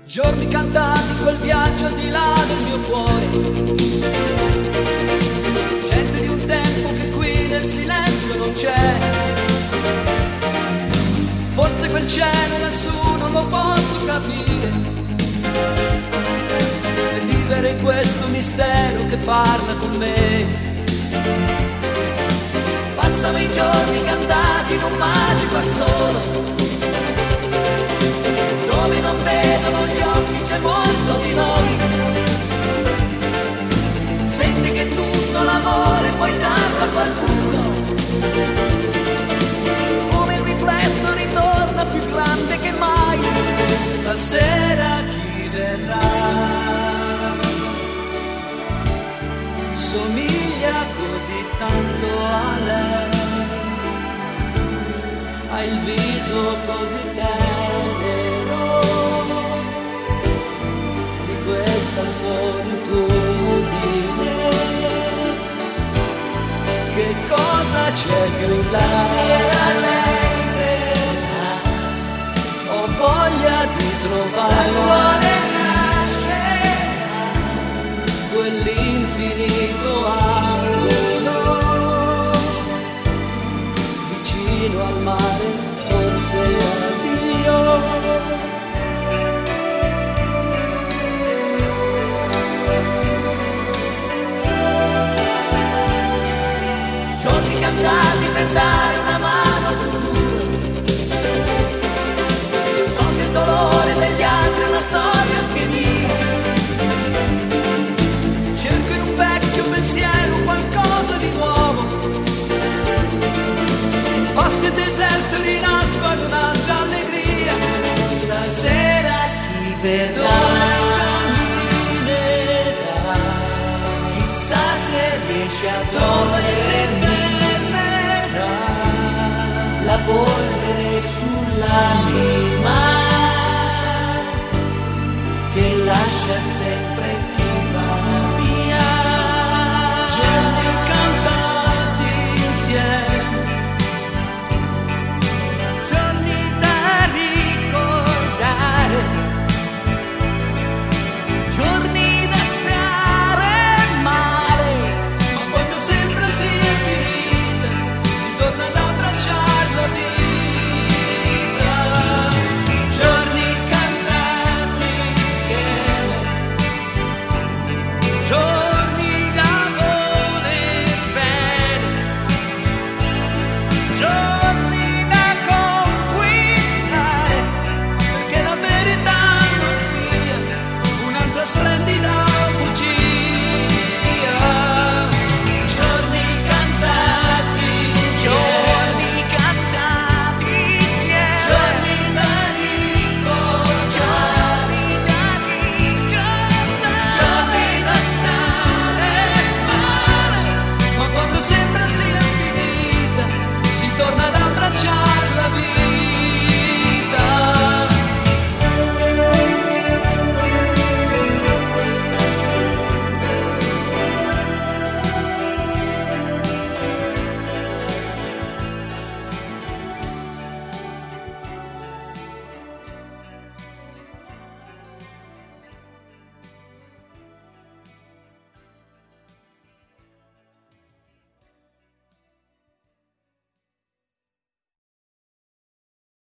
Giorni cantati, quel viaggio al di là del mio cuore. Gente di un tempo che qui nel silenzio non c'è. Forse quel cielo nessuno lo posso capire. E vivere questo mistero che parla con me. Passano i giorni cantati in un magico assolo, dove non vedono gli occhi, c'è molto di noi. Senti che tutto l'amore puoi darlo a qualcuno, come un riflesso ritorna più grande che mai. Stasera chi verrà somiglia così tanto a lei, ha il viso così tenero di questa solitudine. Che cosa c'è più stasera lei verrà? Ho voglia di trovare il cuore nascerà, quell'infinito angolo vicino al mare, forse addio. Giorni cantati per dare una mano al futuro. So che il dolore degli altri è una storia anche mia. Cerco in un vecchio pensiero qualcosa di nuovo. Passo il deserto e rinasco ad un'altra allegria. Stasera chi vedrà camminerà, chissà se riesce a dove si fermerà la polvere sull'anima che lascia sempre